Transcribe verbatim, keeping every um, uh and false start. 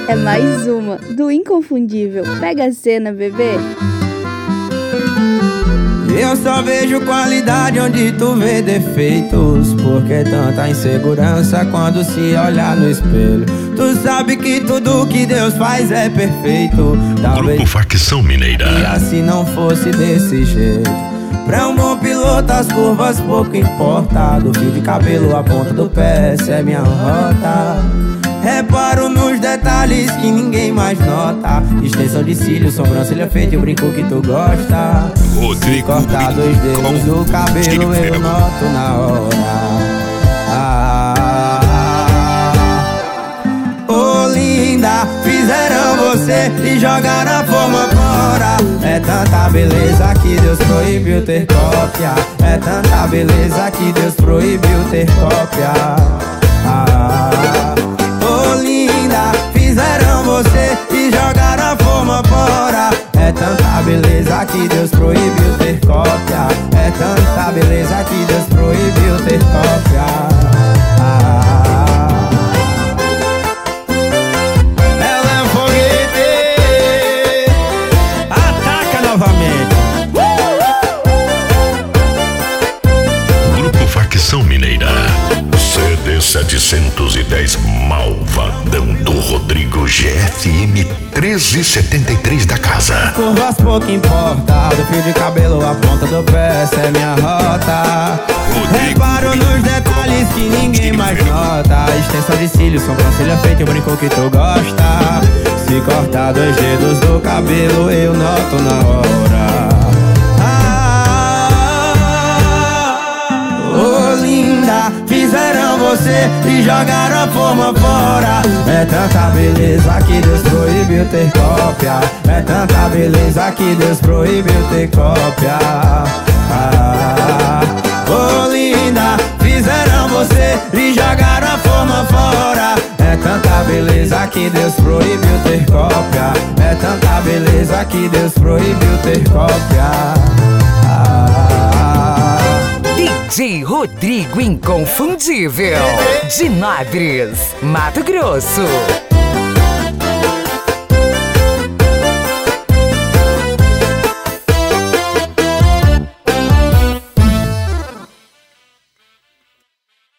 É mais uma do Inconfundível. Pega a cena, bebê. Eu só vejo qualidade onde tu vê defeitos. Por que tanta insegurança quando se olhar no espelho? Tu sabe que tudo que Deus faz é perfeito. Talvez Grupo Facção Mineira. e se não fosse desse jeito. Pra um bom piloto as curvas pouco importa. Do fio de cabelo à ponta do pé, essa é minha rota. Reparo nos detalhes que ninguém mais nota. Extensão de cílios, sobrancelha feita e o brinco que tu gosta. Se cortar dois dedos do cabelo eu noto na hora. Ah, oh linda, fizeram você e jogaram a forma fora. É tanta beleza que Deus proibiu ter cópia. É tanta beleza que Deus proibiu ter cópia. Ah, oh linda, fizeram você e jogaram a forma fora. É tanta beleza que Deus proibiu ter cópia. É tanta beleza que Deus proibiu ter cópia. Ah, ela é um foguete. Ataca novamente. Grupo Facção Mineira. C D setecentos e dez Malvadão do Rodrigo, G F M treze setenta e três da casa. Curvas pouco importa, do fio de cabelo à ponta do pé, essa é minha rota. Reparo nos detalhes que ninguém mais nota. Extensão de cílios, sobrancelha feita e o brinco que tu gosta. Se cortar dois dedos do cabelo eu noto na hora. Oh linda, fizeram você e jogaram a forma fora. É tanta beleza que Deus proibiu ter cópia. É tanta beleza que Deus proibiu ter cópia. Ah, oh linda, fizeram você e jogaram a forma fora. É tanta beleza que Deus proibiu ter cópia. É tanta beleza que Deus proibiu ter cópia. Ah, D J Rodrigo Inconfundível, de Nagres, Mato Grosso.